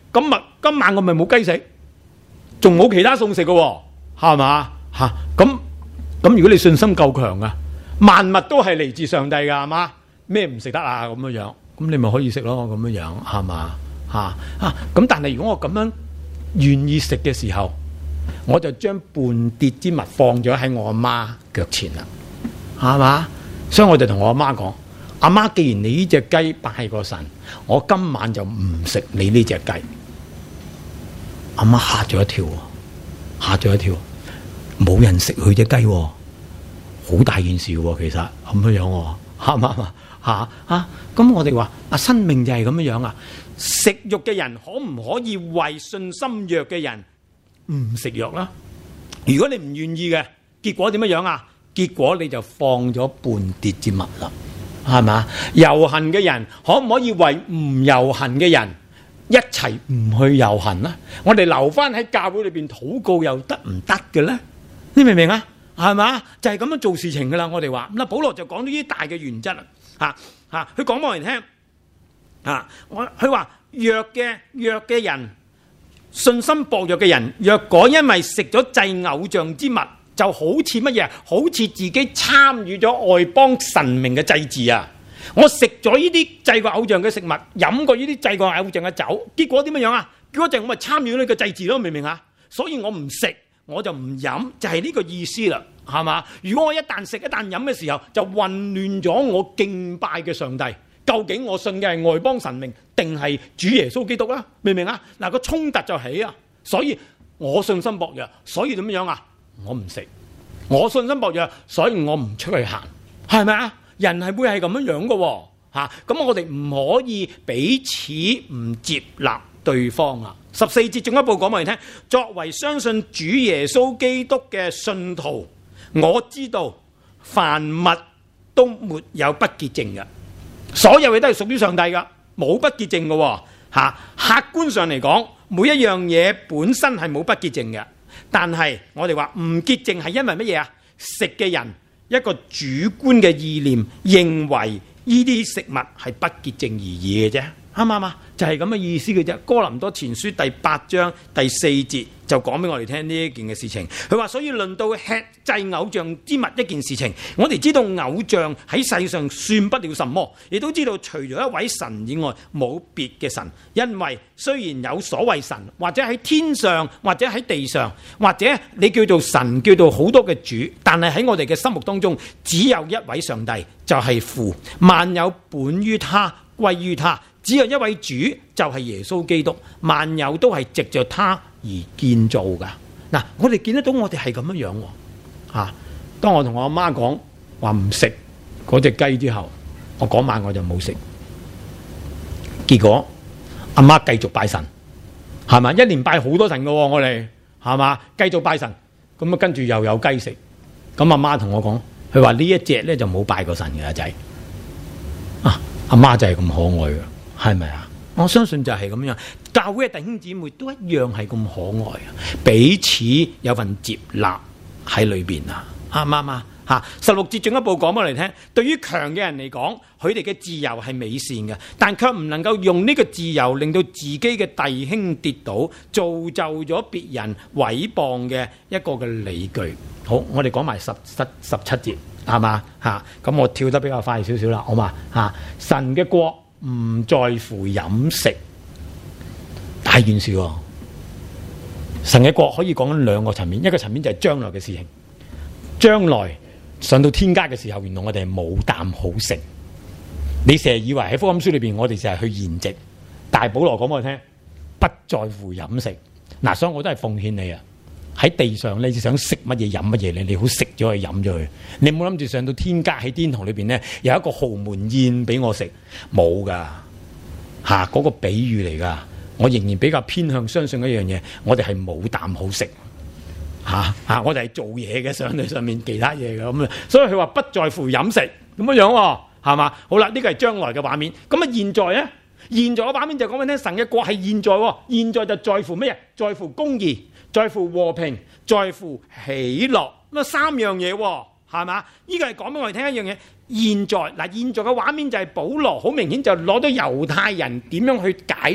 咁咪今晚我咪冇雞食，仲冇其他餸食嘅，係嘛吓？咁咁如果你信心夠強啊，萬物都係嚟自上帝噶，係嘛？咩唔食得啊？咁樣樣，咁你咪可以食咯，咁樣樣係嘛吓啊？咁但係如果我咁樣願意食嘅時候，我就將絆跌之物放咗喺我阿媽腳前啦，係嘛？所以我就同我阿媽講：阿媽，既然你呢隻雞拜過神，我今晚就唔食你呢隻雞。阿媽嚇咗一跳，嚇咗一跳，冇人食佢隻雞，好大件事喎，其實咁樣樣，啱唔啱啊？吓啊！咁我哋話啊，生命就係咁樣樣啊。食肉嘅人可唔可以為信心弱嘅人唔食肉啦？如果你唔願意嘅，結果點樣樣啊？結果你就放咗絆跌之物啦，係嘛？遊行嘅人可唔可以為唔遊行嘅人一齊唔去遊行啦？我哋留翻喺教會裏邊禱告又得唔得嘅咧？你明唔明啊？係嘛？就係咁樣做事情噶啦。我哋話嗱，保羅就講到呢啲大嘅原則啦。吓吓，佢講俾我哋聽。啊，我佢話弱嘅弱嘅人，信心薄弱嘅人，若果因為食咗祭偶像之物，就好似乜嘢？好似自己參與咗外邦神明嘅祭祀啊！我食咗呢啲祭過偶像嘅食物，飲過呢啲祭過偶像嘅酒，結果點樣樣啊？結果就我咪參與呢個祭祀咯，明唔明啊？所以我唔食，我就唔飲，就係呢個意思啦，係嘛？如果我一旦食一旦飲嘅時候，就混亂咗我敬拜嘅上帝。究竟我信嘅係外邦神明定係主耶穌基督啦？明唔明啊？嗱，個衝突就起啊！所以我信心薄弱，所以點樣啊？我唔食。我信心薄弱，所以我唔出去行，係咪啊？人係會係咁樣樣嘅吓，咁我哋唔可以彼此唔接納對方啊！十四節進一步講俾你聽，作為相信主耶穌基督嘅信徒，我知道凡物都沒有不潔淨嘅。所有嘢都係屬於上帝噶，冇不潔淨嘅吓。客觀上嚟講，每一樣嘢本身係冇不潔淨嘅，但係我哋話唔潔淨係因為乜嘢啊？食嘅人一個主觀嘅意念認為呢啲食物係不潔淨而已嘅啫，啱唔啱啊？就係咁嘅意思嘅啫。哥林多前書第八章第四節就講俾我哋聽呢一件嘅事情。佢話，所以論到吃祭偶像之物一件事情，我哋知道偶像喺世上算不了什麼，亦都知道除咗一位神以外冇別嘅神。因為雖然有所謂神，或者喺天上，或者喺地上，或者你叫做神，叫做好多嘅主，但係喺我哋嘅心目當中，只有一位上帝，就係父，萬有本於他，歸於他。只有一位主，就係耶穌基督，萬有都係藉着他而建造噶。嗱，我哋見得到我哋係咁樣樣喎。啊，當我同我阿媽講話唔食嗰隻雞之後，我嗰晚我就冇食。結果阿媽繼續拜神，係嘛？一年拜好多神噶，我哋係嘛？繼續拜神，咁啊跟住又有雞食。咁阿媽同我講，佢話呢一隻咧就冇拜過神嘅阿仔。啊，阿媽就係咁可愛噶。係咪啊？我相信就係咁樣，教會嘅弟兄姊妹都一樣係咁可愛啊，彼此有份接納喺裏邊啊，啱唔啱啊？吓，十六節進一步講俾我哋聽，對於強嘅人嚟講，佢哋嘅自由係美善嘅，但卻唔能夠用呢個自由令到自己嘅弟兄跌倒，造就咗別人毀謗嘅一個嘅理據。好，我哋講埋十十十七節，係嘛？吓，咁我跳得比較快少少啦，好嘛？吓，神嘅國唔在乎飲食，大件事喎。神嘅國可以講緊兩個層面，一個層面就係將來嘅事情。將來上到天家嘅時候，原來我哋係冇啖好食。你成日以為喺福音書裏邊，我哋就係去筵席，但係保羅講俾我聽，不在乎飲食。嗱，所以我都係奉獻你啊！喺地上你想食乜嘢飲乜嘢，你你好食咗去飲咗佢，你冇諗住上到天家喺天堂裏邊咧有一個豪門宴俾我食，冇噶吓，嗰個比喻嚟噶。我仍然比較偏向相信一樣嘢，我哋係冇啖好食吓吓，我哋係做嘢嘅，上到上面其他嘢嘅咁啊。所以佢話不在乎飲食咁樣樣，係嘛？好啦，呢個係將來嘅畫面。咁啊，現在咧，現在嘅畫面就講俾你聽，神嘅國係現在，現在就在乎咩嘢？在乎公義，在乎和平，在乎喜樂，咁啊三樣嘢，係嘛？呢個係講俾我哋聽一樣嘢。現在嗱，現在嘅畫面就係保羅好明顯就攞咗猶太人點樣去解釋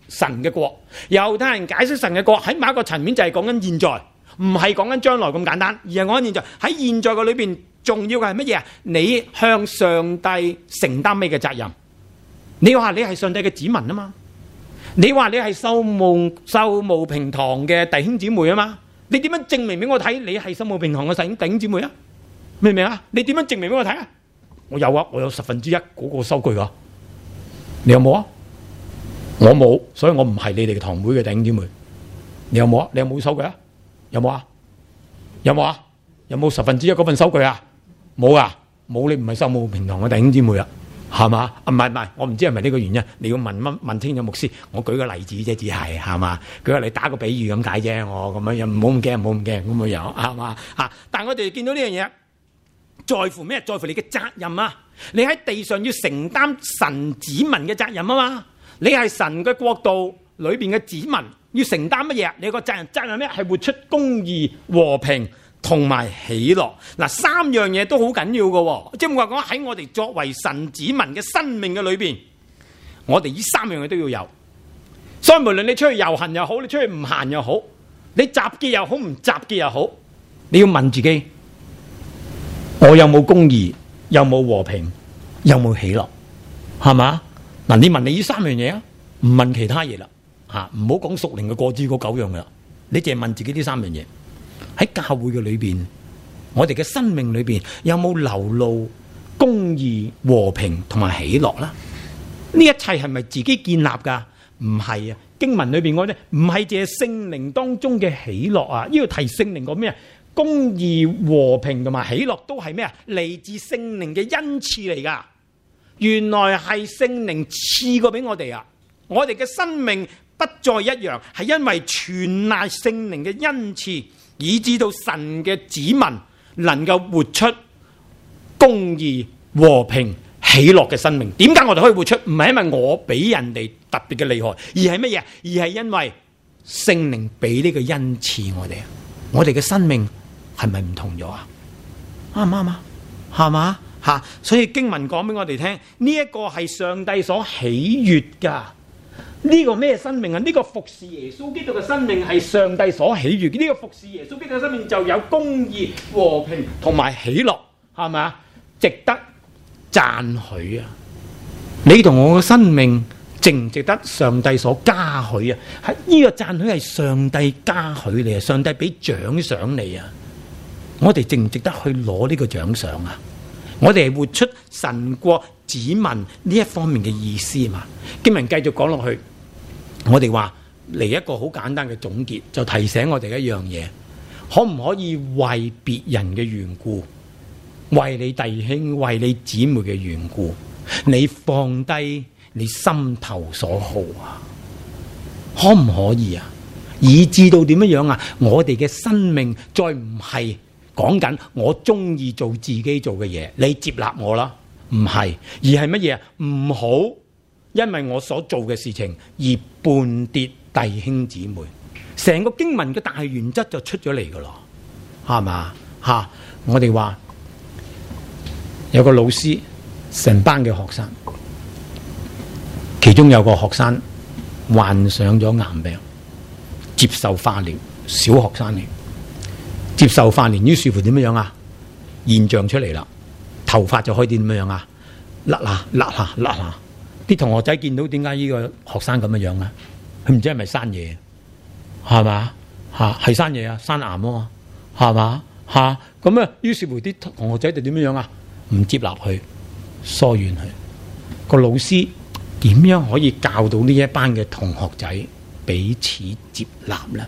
神嘅國。猶太人解釋神嘅國喺某一個層面就係講緊現在，唔係講緊將來咁簡單，而係講緊現在。喺現在嘅裏邊，重要嘅係乜嘢啊？你向上帝承擔咩嘅責任？你話你係上帝嘅子民啊嘛？你話你係秀茂秀茂平堂嘅弟兄姊妹啊嘛？你點樣證明俾我睇你係秀茂平堂嘅弟兄姊妹啊？明唔明啊？你點樣證明俾我睇啊？我有啊，我有十分之一嗰個收據啊。你有冇啊？我冇，所以我唔係你哋嘅堂會嘅弟兄姊妹。你有冇啊？你有冇收據啊？有冇啊？有冇啊？有冇十分之一嗰份收據啊？冇啊，冇，你唔係秀茂平堂嘅弟兄姊妹啊。係嘛？啊，唔係唔係，我唔知係咪呢個原因。你要問問問清楚牧師。我舉個例子啫，只係係嘛？舉個例打個比喻咁解啫。我咁樣又唔好咁驚，唔好咁驚咁樣樣係嘛？嚇！但係我哋見到呢樣嘢，在乎咩？在乎你嘅責任啊！你喺地上要承擔神子民嘅責任啊嘛！你係神嘅國度裏邊嘅子民，要承擔乜嘢？你個責任責任咩？係活出公義、和平同埋喜樂。嗱，三樣嘢都好緊要嘅，即係我話講喺我哋作為神子民嘅生命嘅裏邊，我哋呢三樣嘢都要有。所以無論你出去遊行又好，你出去唔行又好，你集結又好，唔集結又好，你要問自己：我有冇公義？有冇和平？有冇喜樂？係嘛？嗱，你問你呢三樣嘢啊，唔問其他嘢啦，吓，唔好講屬靈嘅過枝嗰九樣噶啦，你淨係問自己呢三樣嘢。喺教會嘅裏邊，我哋嘅生命裏邊有冇流露公義、和平同埋喜樂啦？呢一切係咪自己建立噶？唔係啊！經文裏邊我哋唔係淨係聖靈當中嘅喜樂啊！呢個提聖靈個咩啊？公義、和平同埋喜樂都係咩啊？嚟自聖靈嘅恩賜嚟噶。原來係聖靈賜過俾我哋啊！我哋嘅生命不再一樣，係因為全賴聖靈嘅恩賜，以致到神嘅子民能夠活出公義、和平、喜樂嘅生命。點解我哋可以活出？唔係因為我比人哋特別嘅厲害，而係乜嘢？而係因為聖靈俾呢個恩賜我哋。我哋嘅生命係咪唔同咗啊？啱唔啱啊？係嘛？吓，所以經文講俾我哋聽，呢一個係上帝所喜悅噶。呢個咩生命啊？呢個服侍耶穌基督嘅生命係上帝所喜悅。呢個服侍耶穌基督嘅生命就有公義、和平同埋喜樂，係咪啊？值得讚許啊！你同我嘅生命值唔值得上帝所嘉許啊？係呢個讚許係上帝嘉許你啊！上帝俾獎賞你啊！我哋值唔值得去攞呢個獎賞啊？我哋係活出神國子民呢一方面嘅意思嘛？經文繼續講落去，我哋話嚟一個好簡單嘅總結，就提醒我哋一樣嘢：可唔可以為別人嘅緣故，為你弟兄、為你姊妹嘅緣故，你放低你心頭所好啊？可唔可以啊？以至到點樣樣啊？我哋嘅生命再唔係講緊我中意做自己做嘅嘢，你接納我啦，唔係，而係乜嘢啊？唔好因為我所做嘅事情而絆跌弟兄姊妹。成個經文嘅大原則就出咗嚟噶咯，係嘛？吓，我哋話有個老師，成班嘅學生，其中有個學生患上咗癌病，接受化療，小學生嚟。接受化療，於是乎點樣啊？現象出嚟啦，頭髮就開始點樣啊？甩下甩下甩下，啲同學仔見到點解呢個學生咁樣樣啊？佢唔知係咪生嘢，係嘛？吓，係生嘢啊，生癌啊嘛，係嘛？吓，咁啊，於是乎啲同學仔就點樣樣啊？唔接納佢，疏遠佢。個老師點樣可以教到呢一班嘅同學仔彼此接納咧？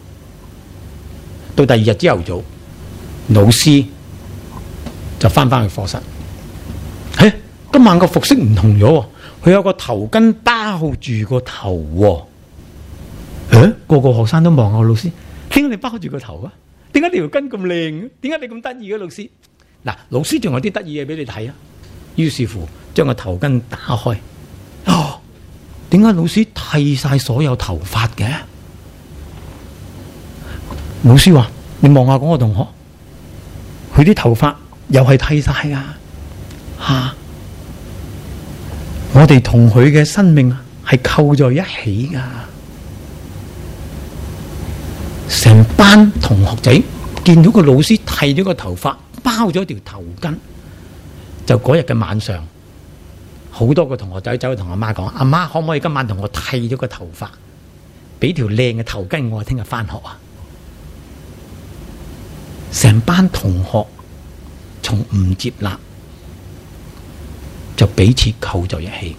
到第二日朝頭早，老師就翻翻去課室。嘿，今晚個服飾唔同咗，佢有個頭巾包住個頭。誒，個個學生都望下老師，點解你包住個頭啊？點解你條巾咁靚？點解你咁得意嘅老師？嗱，老師仲有啲得意嘢俾你睇啊！於是乎，將個頭巾打開。哦，點解老師剃晒所有頭髮嘅？老師話：你望下嗰個同學，佢啲頭髮又係剃晒噶吓。我哋同佢嘅生命係係扣在一起噶。成班同學仔見到個老師剃咗個頭髮，包咗條頭巾，就嗰日嘅晚上，好多個同學仔走去同阿媽講：阿媽，可唔可以今晚同我剃咗個頭髮，俾條靚嘅頭巾我聽日翻學啊？成班同學從唔接納，就彼此扣在一起。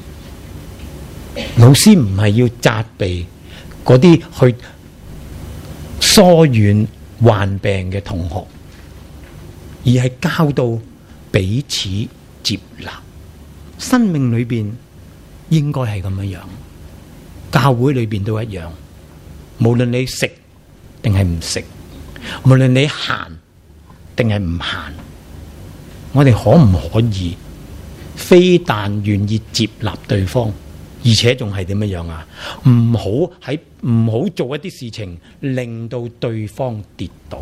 老師唔係要責備嗰啲去疏遠患病嘅同學，而係教導彼此接納。生命裏邊應該係咁樣樣，教會裏邊都一樣。無論你食定係唔食，無論你行定係唔行，我哋可唔可以非但願意接納對方，而且仲係點樣樣啊？唔好喺唔好做一啲事情令到對方跌倒。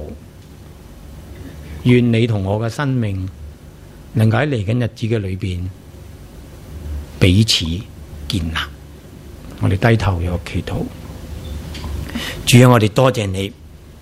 願你同我嘅生命能夠喺嚟緊日子嘅裏邊彼此建立。我哋低頭有個祈禱。主啊，我哋多謝你。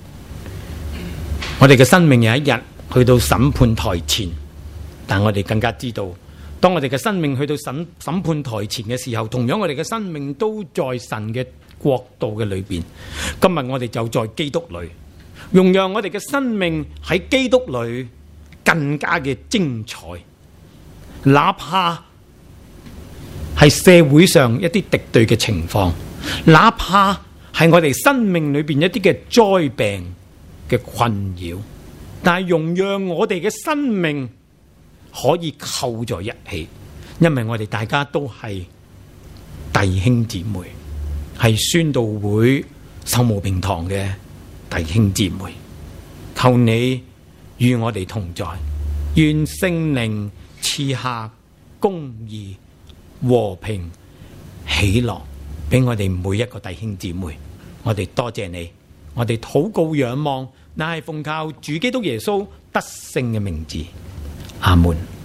我哋嘅生命有一日去到審判台前，但我哋更加知道，當我哋嘅生命去到審審判台前嘅時候，同樣我哋嘅生命都在神嘅國度嘅裏邊。今日我哋就在基督裏，容讓我哋嘅生命喺基督裏更加嘅精彩。哪怕係社會上一啲敵對嘅情況，哪怕係我哋生命裏邊一啲嘅災病嘅困擾，但係容讓我哋嘅生命可以扣在一起，因為我哋大家都係弟兄姊妹，係宣道會秀茂坪堂嘅弟兄姊妹。求你與我哋同在，願聖靈賜下公義、和平、喜樂俾我哋每一個弟兄姊妹。我哋多謝你，我哋禱告仰望，乃係奉靠主基督耶穌得勝嘅名字。阿門。